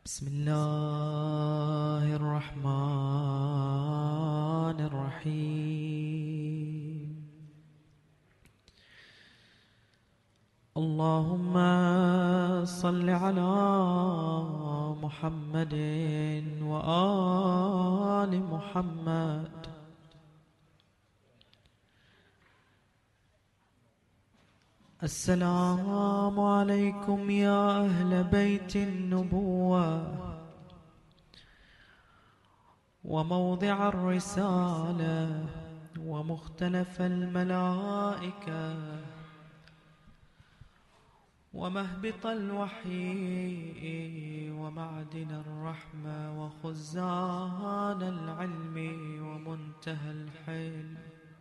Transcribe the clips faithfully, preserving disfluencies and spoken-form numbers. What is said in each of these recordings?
بسم الله الرحمن الرحيم. اللهم صل على محمد وآل محمد. السلام عليكم يا أهل بيت النبوة وموضع الرسالة ومختلف الملائكة ومهبط الوحي ومعدن الرحمة وخزان العلم ومنتهى الحلم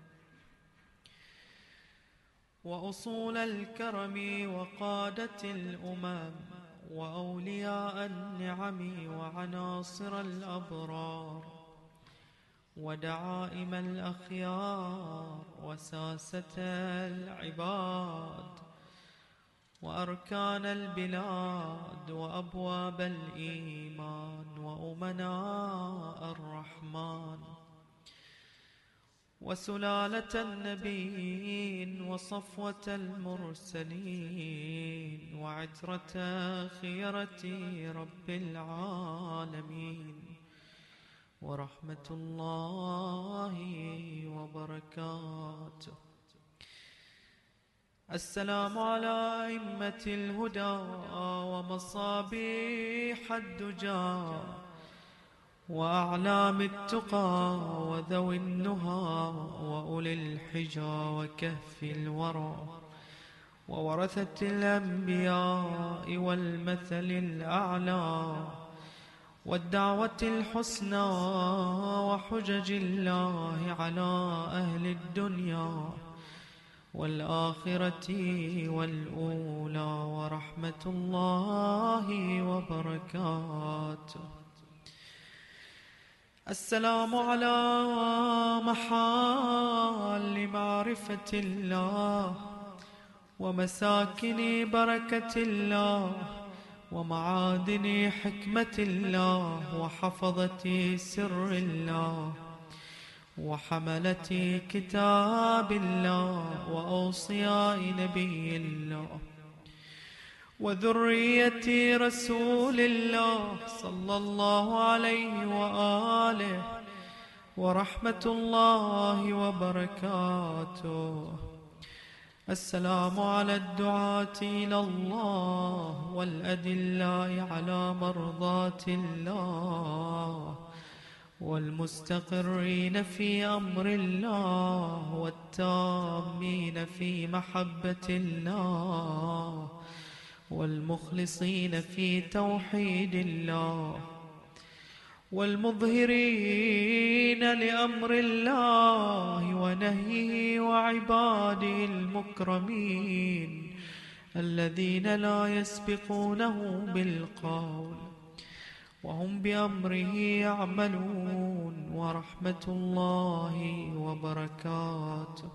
وأصول الكرم وقادة الأمم وأولياء النعم وعناصر الأبرار ودعائم الأخيار وساسة العباد وأركان البلاد وأبواب الإيمان وأمناء الرحمن وسلالة النبيين وصفوة المرسلين وعترة خيرة رب العالمين ورحمة الله وبركاته. السلام على أئمة الهدى ومصابيح الدجى وأعلام التقى وذوي النهى وأولي الحجى وكهف الورى وورثة الأنبياء والمثل الأعلى والدعوة الحسنى وحجج الله على أهل الدنيا والآخرة والأولى ورحمة الله وبركاته. السلام على محال معرفة الله ومساكن بركة الله ومعادن حكمة الله وحفظة سر الله وحملة كتاب الله وأوصياء نبي الله وذرية رسول الله صلى الله عليه وآله ورحمة الله وبركاته. السلام على الدعاة إلى الله والأدلاء على مرضاة الله والمستقرين في أمر الله والتامين في محبة الله والمخلصين في توحيد الله والمظهرين لأمر الله ونهيه وعباده المكرمين الذين لا يسبقونه بالقول وهم بأمره يعملون ورحمة الله وبركاته.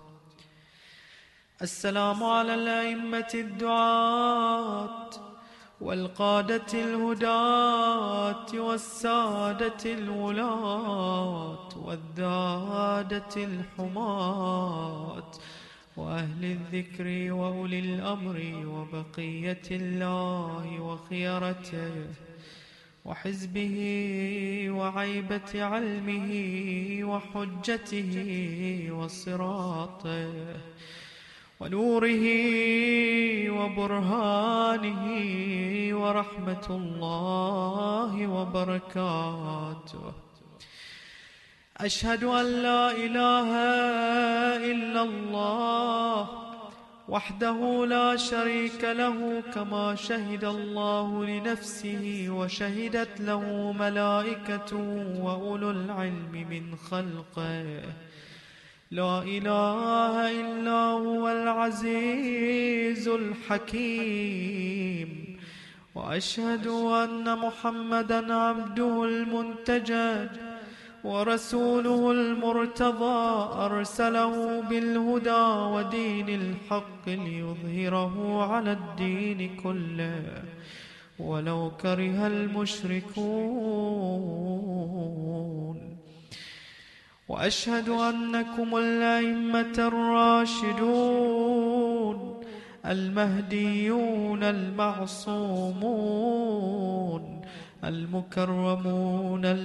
السلام على الأئمة الدعاة والقادة الهداة والسادة الولاة والذادة الحماة وأهل الذكر وأولي الأمر وبقية الله وخيرته وحزبه وعيبة علمه وحجته وصراطه ونوره وبرهانه ورحمة الله وبركاته. أشهد أن لا إله إلا الله وحده لا شريك له كما شهد الله لنفسه وشهدت له ملائكته وأولو العلم من خلقه. لا إله إلا هو العزيز الحكيم وأشهد أن محمدًا عبده المنتجى ورسوله المرتضى أرسله بالهدى ودين الحق ليظهره على الدين كله ولو كره المشركون. وأشهد أنكم الأئمة الراشدون المهديون المعصومون المكرمون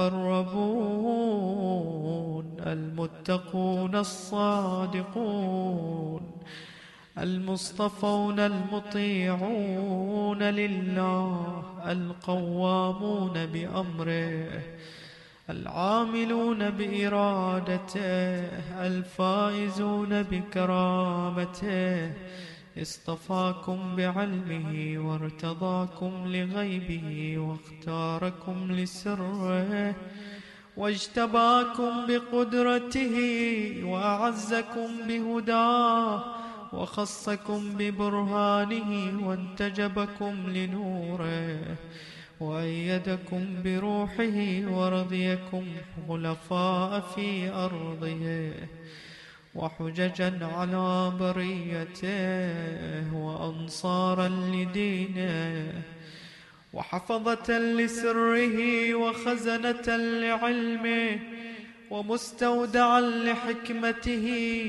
المقربون المتقون الصادقون المصطفون المطيعون لله القوامون بأمره العاملون بإرادته الفائزون بكرامته. اصطفاكم بعلمه وارتضاكم لغيبه واختاركم لسره واجتباكم بقدرته وأعزكم بهداه وخصكم ببرهانه وانتجبكم لنوره وأيدكم بروحه ورضيكم خلفاء في أرضه وحججا على بريته وأنصارا لدينه وحفظة لسره وخزنة لعلمه ومستودعا لحكمته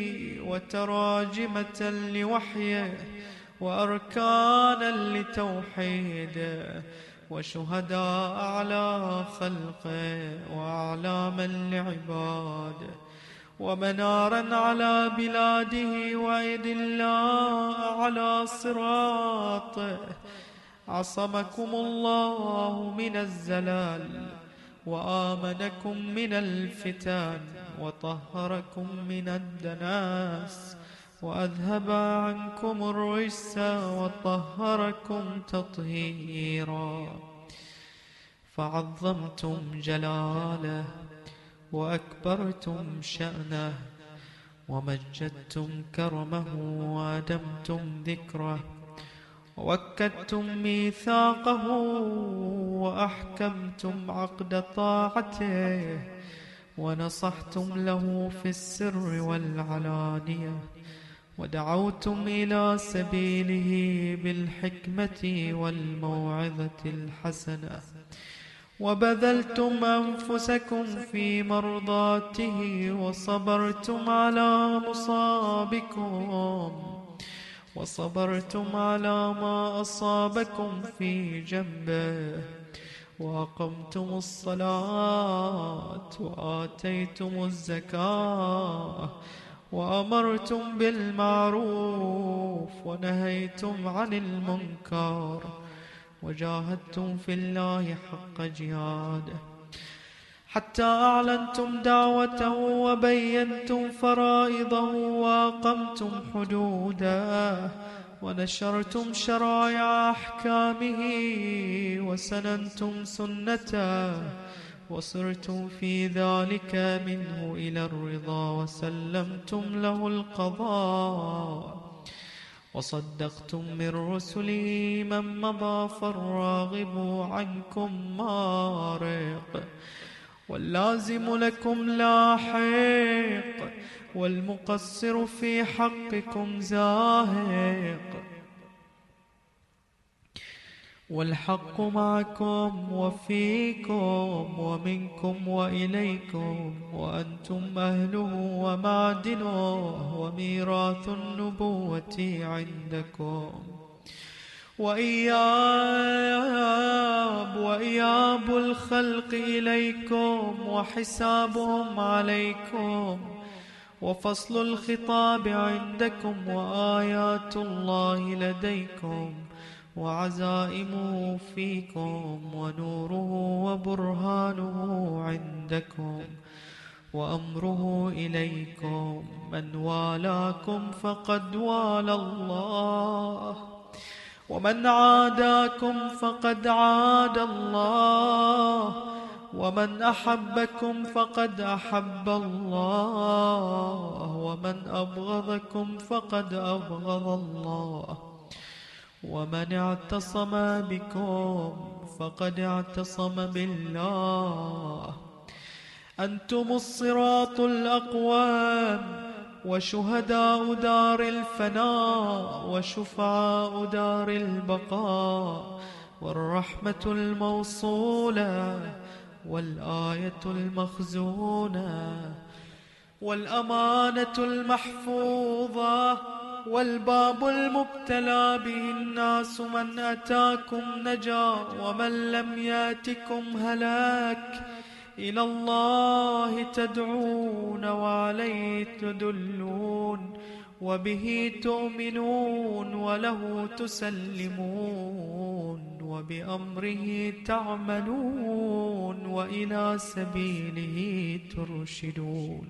وتراجمة لوحيه وأركانا لتوحيده وشهداء على خلقه وأعلاما لعباده ومنارا على بلاده وإدلاء على صراطه. عصمكم الله من الزلال وآمنكم من الفتن وطهركم من الدناس وأذهب عنكم الرجس وطهركم تطهيرا. فعظمتم جلاله وأكبرتم شأنه ومجدتم كرمه وأدمتم ذكره ووكدتم ميثاقه وأحكمتم عقد طاعته ونصحتم له في السر والعلانية ودعوتم إلى سبيله بالحكمة والموعظة الحسنة وبذلتم أنفسكم في مرضاته وصبرتم على مصابكم وصبرتم على ما أصابكم في جنبه وأقمتم الصلاة وآتيتم الزكاة وأمرتم بالمعروف ونهيتم عن المنكر وجاهدتم في الله حق جهاده حتى أعلنتم دعوته وبينتم فرائضه وأقمتم حدوده ونشرتم شرائع أحكامه وسننتم سنته وصرتم في ذلك منه إلى الرضا وسلمتم له القضاء وصدقتم من رسله من مضى فالراغب عنكم مارق واللازم لكم لاحق والمقصر في حقكم زاهق والحق معكم وفيكم ومنكم وإليكم وأنتم أهله ومعدنه وميراث النبوة عندكم وإياب وإياب الخلق إليكم وحسابهم عليكم وفصل الخطاب عندكم وآيات الله لديكم وعزائمه فيكم ونوره وبرهانه عندكم وأمره إليكم من والاكم فقد والى الله ومن عاداكم فقد عاد الله ومن أحبكم فقد أحب الله ومن أبغضكم فقد أبغض الله ومن اعتصم بكم فقد اعتصم بالله. أنتم الصراط الأقوام وشهداء دار الفناء وشفعاء دار البقاء والرحمة الموصولة والآية المخزونة والأمانة المحفوظة والباب المبتلى به الناس، من أتاكم نجا ومن لم يأتكم هلاك. إلى الله تدعون وعليه تدلون، وبه تؤمنون وله تسلمون، وبأمره تعملون وإلى سبيله ترشدون،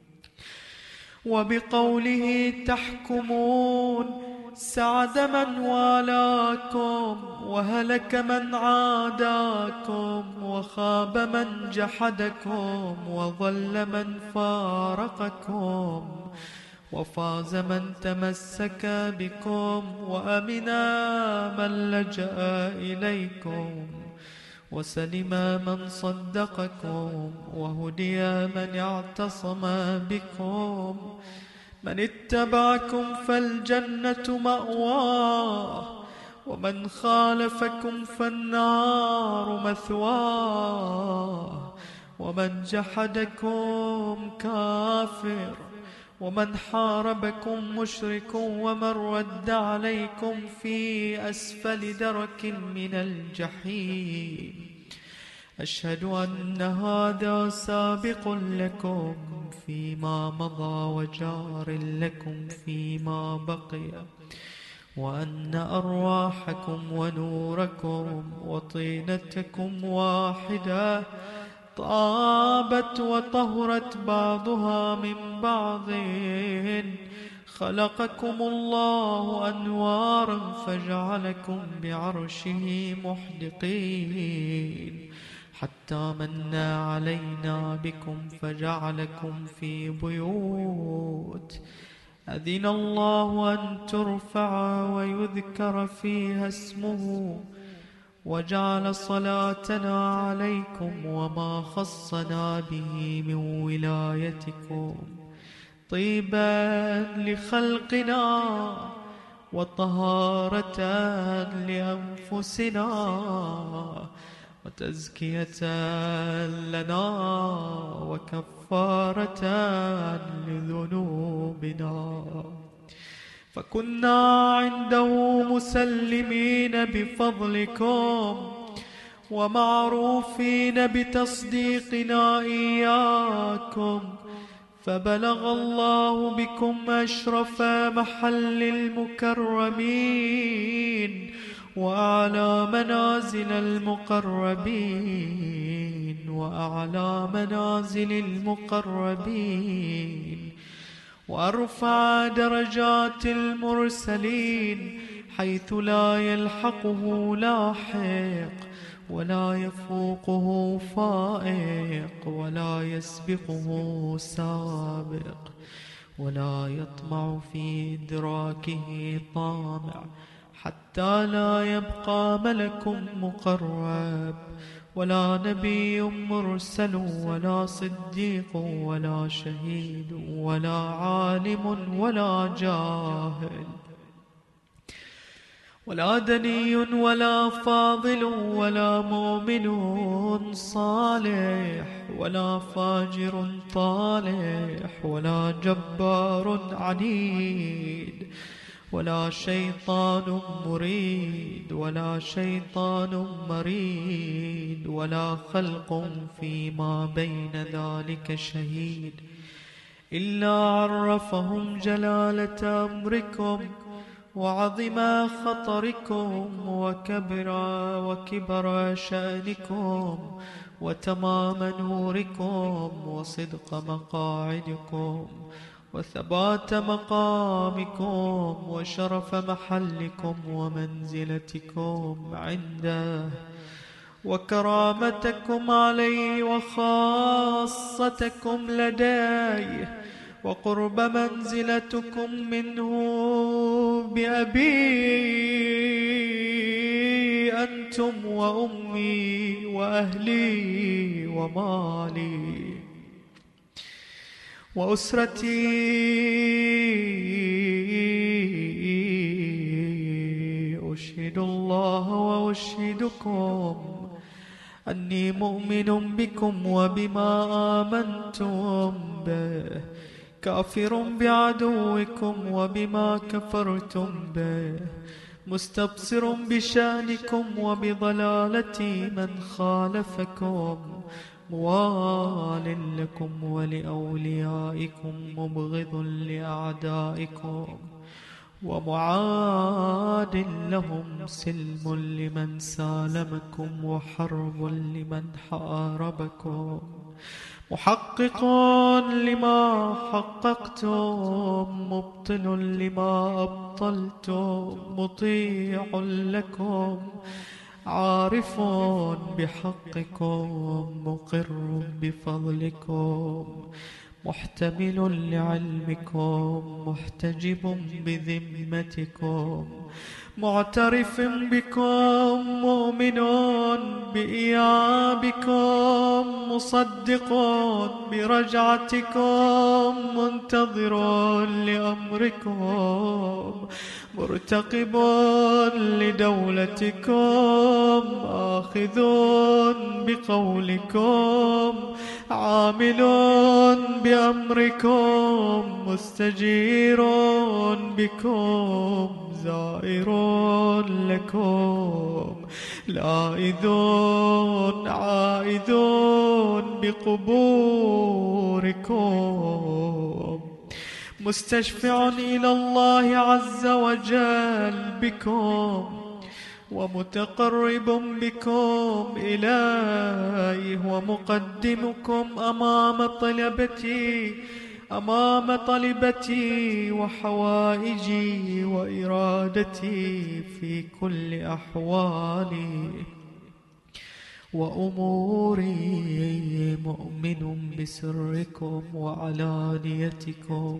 وبقوله تحكمون. سعد من والاكم وهلك من عاداكم، وخاب من جحدكم وضل من فارقكم، وفاز من تمسك بكم، وأمنا من لجأ إليكم، وسلم من صدقكم، وهدي من اعتصم بكم. من اتبعكم فالجنة مأواه، ومن خالفكم فالنار مثواه، ومن جحدكم كافر، ومن حاربكم مشرك، ومن رد عليكم في أسفل درك من الجحيم. أشهد أن هذا سابق لكم فيما مضى وجار لكم فيما بقي، وأن أرواحكم ونوركم وطينتكم واحدة، طابت وطهرت بعضها من بعض. خلقكم الله أنوارا فجعلكم بعرشه محدقين، حتى من علينا بكم فجعلكم في بيوت أذن الله أن ترفع ويذكر فيها اسمه، وجعل صلاتنا عليكم وما خصنا به من ولايتكم طيبا لخلقنا وطهارة لأنفسنا وتزكية لنا وكفارة لذنوبنا. فكنا عنده مسلمين بفضلكم ومعروفين بتصديقنا إياكم، فبلغ الله بكم أشرف محل المكرمين وأعلى منازل المقربين وأعلى منازل المقربين وأرفع درجات المرسلين، حيث لا يلحقه لاحق ولا يفوقه فائق ولا يسبقه سابق ولا يطمع في إدراكه طامع، حتى لا يبقى ملك مقرب ولا نبي مرسل ولا صديق ولا شهيد ولا عالم ولا جاهل ولا دني ولا فاضل ولا مؤمن صالح ولا فاجر طالح ولا جبار عنيد ولا شيطان مريد ولا شيطان مريد ولا خلق فيما بين ذلك شهيد، إلا عرفهم جلالة أمركم وعظم خطركم وكبر وكبر شأنكم وتمام نوركم وصدق مقاعدكم وثبات مقامكم وشرف محلكم ومنزلتكم عنده وكرامتكم عليه وخاصتكم لديه وقرب منزلتكم منه بأبي أنتم وأمي وأهلي ومالي وأسرتي أشهد أشهد الله وأشهدكم أني مؤمن بكم وبما آمنتم به، كافر بعدوكم وبما كفرتم به، مستبصر بشأنكم وبضلالة من خالفكم، موال لكم ولأوليائكم، مبغض لأعدائكم، ومعاد لهم، سلم لمن سالمكم وحرب لمن حاربكم، محقق لما حققتم، مبطل لما أبطلتم، مطيع لكم، عارف بحقكم، مقر بفضلكم، محتمل لعلمكم، محتجب بذمتكم، معترف بكم، مؤمن بإيابكم، مصدق برجعتكم، منتظر لأمركم، مرتقب لدولتكم، آخذ بقولكم، عامل بأمركم، مستجير بكم، زائر لكم، لائذ عائذ بقبوركم، مستشفع إلى الله عز وجل بكم، ومتقرب بكم إليه، ومقدمكم أمام طلبتي أمام طلبتي وحوائجي وإرادتي في كل أحوالي وأموري، مؤمن بسركم وعلانيتكم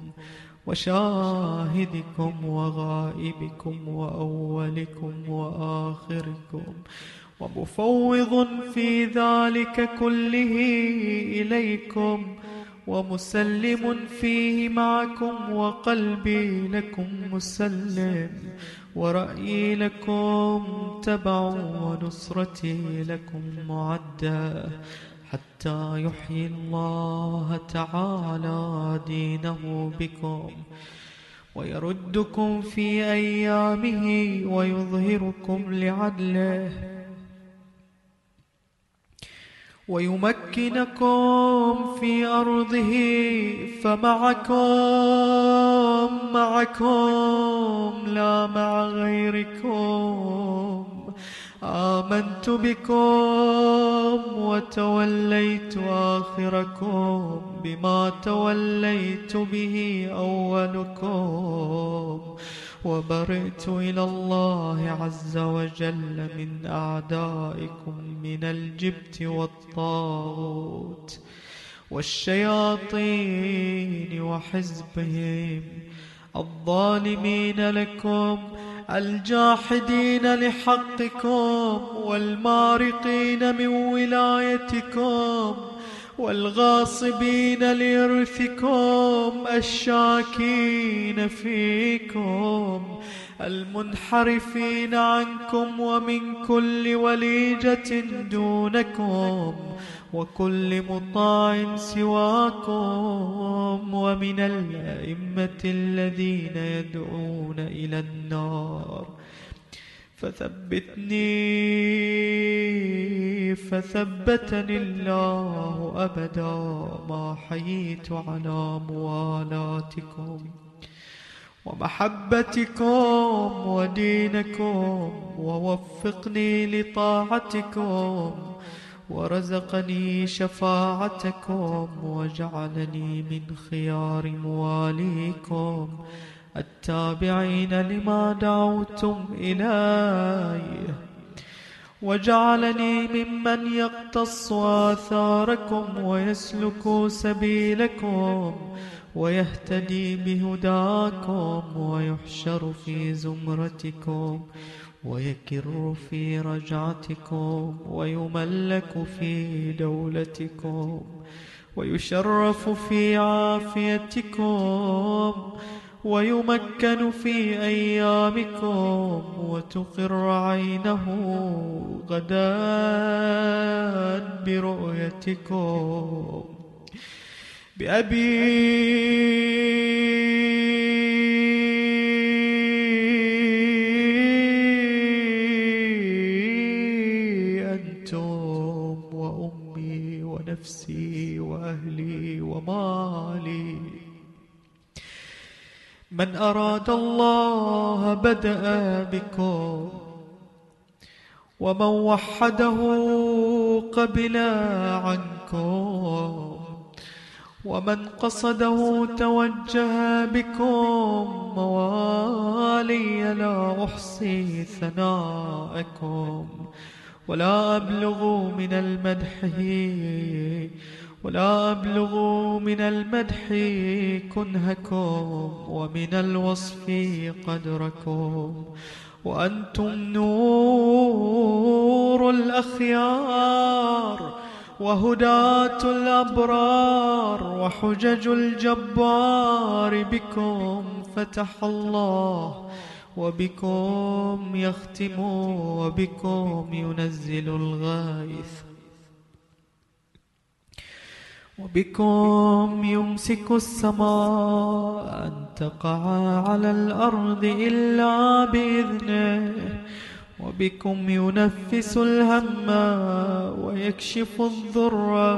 وشاهدكم وغائبكم وأولكم وآخركم، ومفوض في ذلك كله إليكم، ومسلم فيه معكم، وقلبي لكم مسلم، ورأيي لكم تبع، ونصرتي لكم معدة، حتى يحيي الله تعالى دينه بكم، ويردكم في أيامه، ويظهركم لعدله، ويمكنكم في أرضه، فمعكم معكم لا مع غيركم، آمنت بكم وتوليت آخركم بما توليت به أولكم، وبرئت إلى الله عز وجل من أعدائكم، من الجبت والطاغوت والشياطين وحزبهم، الظالمين لكم، الجاحدين لحقكم، والمارقين من ولايتكم، والغاصبين لإرثكم، الشاكين فيكم، المنحرفين عنكم، ومن كل وليجة دونكم، وكل مطاع سواكم، ومن الأئمة الذين يدعون إلى النار، فثبتني فثبتني الله أبدا ما حييت على موالاتكم ومحبتكم ودينكم، ووفقني لطاعتكم، ورزقني شفاعتكم، وجعلني من خيار مواليكم التابعين لما دعوتم إليه، وجعلني ممن يقتص آثاركم ويسلك سبيلكم ويهتدي بهداكم، ويحشر في زمرتكم، ويكر في رجعتكم، ويملك في دولتكم، ويشرف في عافيتكم، ويمكن في أيامكم وتقر عينه غدا برؤيتكم. بأبي أنتم وأمي ونفسي وأهلي ومالي. من أراد الله بدأ بكم، ومن وحده قبل عنكم، ومن قصده توجه بكم. موالي لا أحصي ثناءكم ولا أبلغ من المدح ولا أبلغ من المدح كنهكم، ومن الوصف قدركم. وأنتم نور الأخيار وهداة الأبرار وحجج الجبار. بكم فتح الله، وبكم يختم، وبكم ينزل الغيث، وبكم يمسك السماء أن تقع على الأرض إلا بإذنه، وبكم ينفس الهم ويكشف الضر.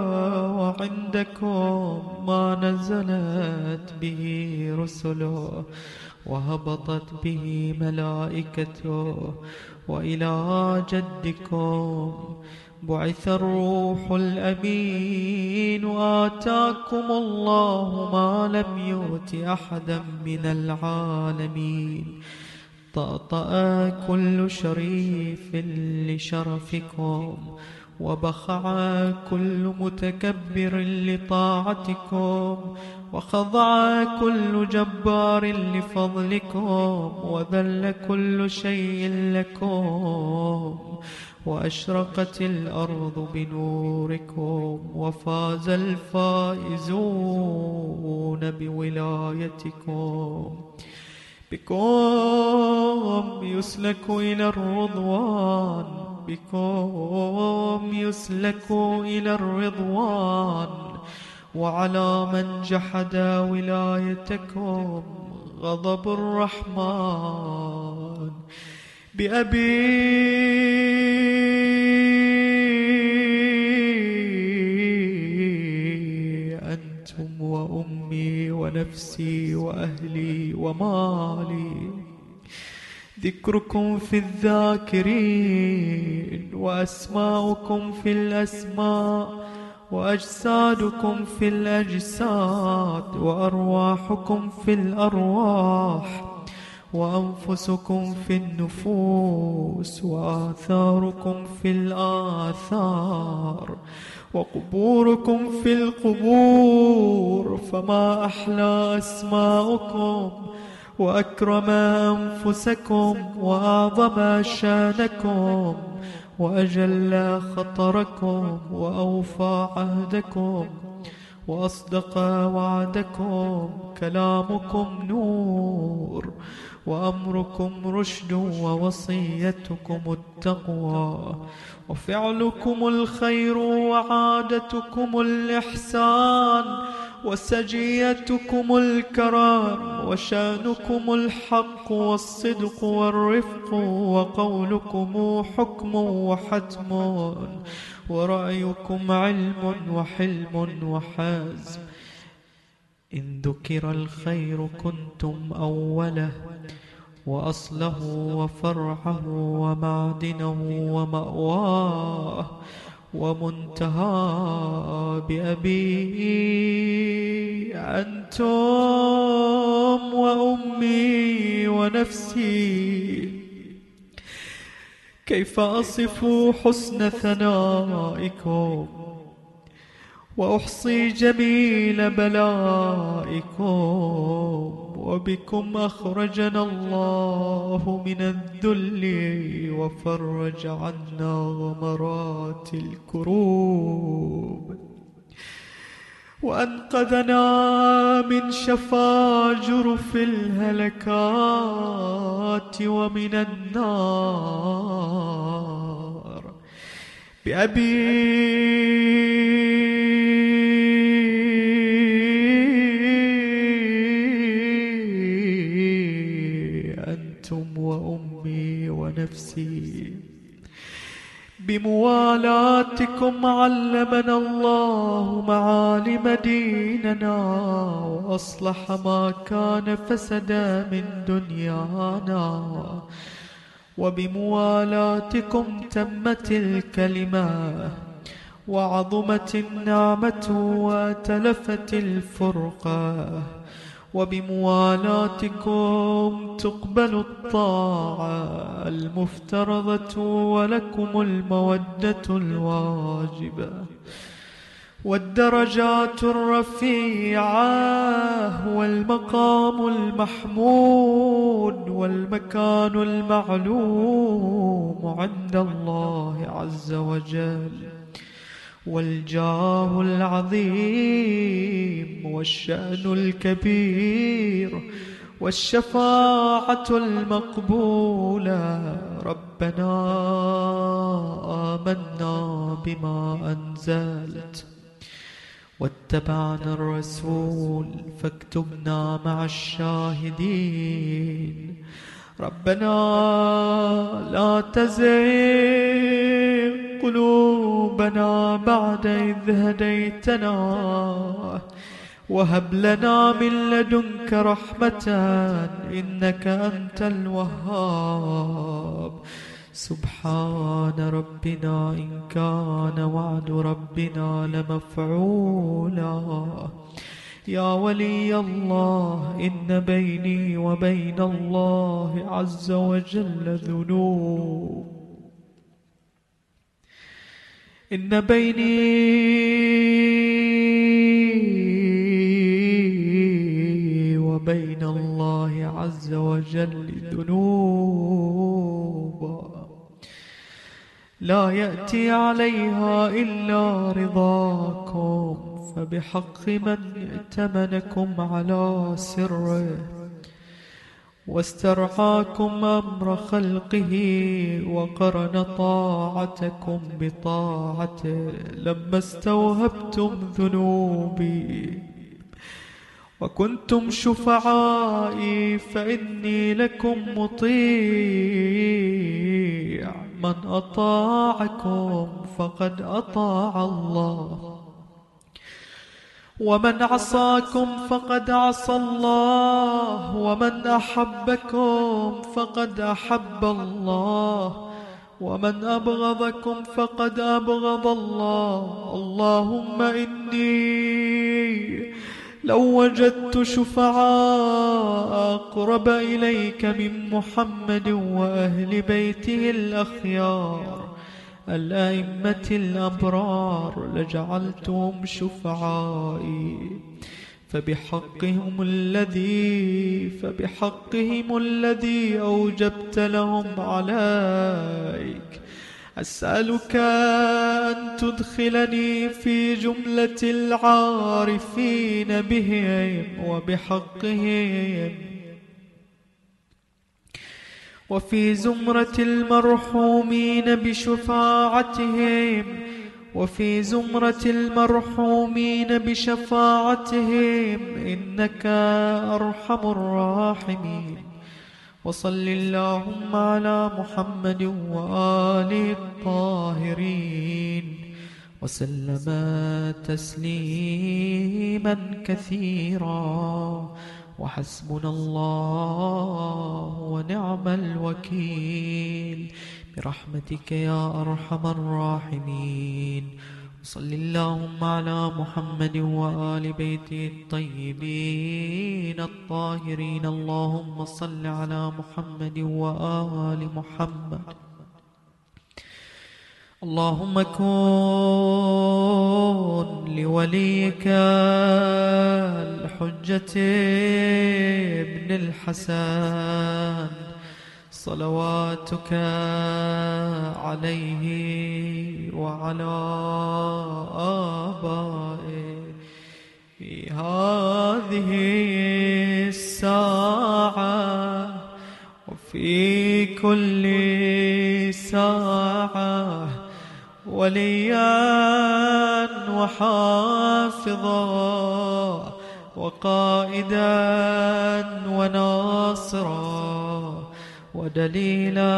وعندكم ما نزلت به رسله وهبطت به ملائكته. وإلى جدكم بعث الروح الأمين، وآتاكم الله ما لم يؤت أحدا من العالمين. طأطأ كل شريف لشرفكم، وبخع كل متكبر لطاعتكم، وخضع كل جبار لفضلكم، وذل كل شيء لكم، وأشرقت الأرض بنوركم، وفاز الفائزون بولايتكم. بكم يسلك إلى الرضوان، بكم يسلك إلى الرضوان. وعلى من جحد ولايتكم غضب الرحمن. بأبي أنتم وأمي ونفسي وأهلي ومالي. ذكركم في الذاكرين، وأسماؤكم في الأسماء، وأجسادكم في الأجساد، وأرواحكم في الأرواح، وأنفسكم في النفوس، وآثاركم في الآثار، وقبوركم في القبور. فما أحلى أسماءكم، وأكرم أنفسكم، وأعظم شانكم، وأجل خطركم، وأوفى عهدكم، وأصدق وعدكم. كلامكم نور، وأمركم رشد، ووصيتكم التقوى، وفعلكم الخير، وعادتكم الإحسان، وسجيتكم الكرم، وشانكم الحق والصدق والرفق، وقولكم حكم وحتم، ورأيكم علم وحلم وحزم. إن ذكر الخير كنتم أوله، وأصله وفرعه ومعدنه ومأواه ومنتهى. بأبي أنتم وأمي ونفسي. كيف أصف حسن ثنائكم، وأحصي جميل بلائكم. وبكم أخرجنا الله من الذل، وفرج عنا غمرات الكروب. وأنقذنا من شفا جرف الهلكات ومن النار. بأبي أنتم وأمي ونفسي، بموالاتكم علمنا الله معالم ديننا وأصلح ما كان فسد من دنيانا، وبموالاتكم تمت الكلمة وعظمت النعمة وتلفت الفرقة، وبموالاتكم تقبل الطاعة المفترضة ولكم المودة الواجبة والدرجات الرفيعة والمقام المحمود والمكان المعلوم عند الله عز وجل، والجاه العظيم والشأن الكبير والشفاعة المقبولة. ربنا آمنا بما أنزلت واتبعنا الرسول فاكتبنا مع الشاهدين. ربنا لا تزغ قلوبنا بعد إذ هديتنا وهب لنا من لدنك رحمة إنك أنت الوهاب. سبحان ربنا إن كان وعد ربنا لمفعولا. يا ولي الله إن بيني وبين الله عز وجل ذنوب، إن بيني وبين الله عز وجل ذنوب لا يأتي عليها إلا رضاكم، فبحق من ائتمنكم على سره واسترعاكم أمر خلقه وقرن طاعتكم بطاعته لما استوهبتم ذنوبي وكنتم شفعائي، فإني لكم مطيع، من أطاعكم فقد أطاع الله، ومن عصاكم فقد عصى الله، ومن أحبكم فقد أحب الله، ومن أبغضكم فقد أبغض الله. اللهم إني لو وجدت شفعاء أقرب إليك من محمد وأهل بيته الأخيار الأئمة الأبرار لجعلتهم شفعائي، فبحقهم الذي فبحقهم الذي أوجبت لهم عليك أسألك أن تدخلني في جملة العارفين بهم وبحقهم، وفي زمرة المرحومين بشفاعتهم، وفي زمرة المرحومين بشفاعتهم، إنك أرحم الراحمين. وصل اللهم على محمد وآله الطاهرين وسلم تسليما كثيرا، وحسبنا الله ونعم الوكيل برحمتك يا أرحم الراحمين. صل اللهم على محمد وآل بيته الطيبين الطاهرين. اللهم صل على محمد وآل محمد. اللهم كن لوليك الحجة ابن الحسن صلواتك عليه وعلى آبائه هذه الساعة وفي كل ساعة وليا وحافظا وقائدا وناصرا ودليلا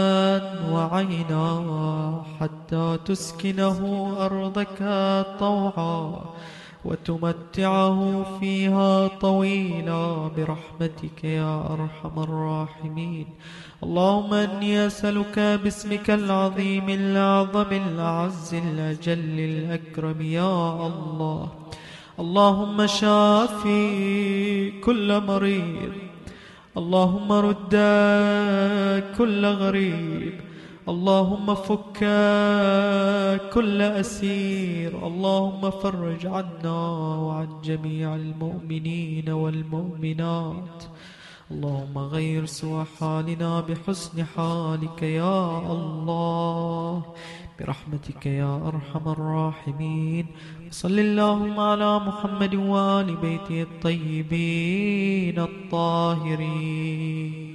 وعينا حتى تسكنه أرضك طوعا وتمتعه فيها طويلا برحمتك يا أرحم الراحمين. اللهم إني أسألك باسمك العظيم الأعظم الأعز الأجل الأكرم يا الله. اللهم شافي كل مريض، اللهم رد كل غريب، اللهم فك كل أسير، اللهم فرج عنا وعن جميع المؤمنين والمؤمنات. اللهم غير سوء حالنا بحسن حالك يا الله برحمتك يا أرحم الراحمين. صل اللهم على محمد وآل بيته الطيبين الطاهرين.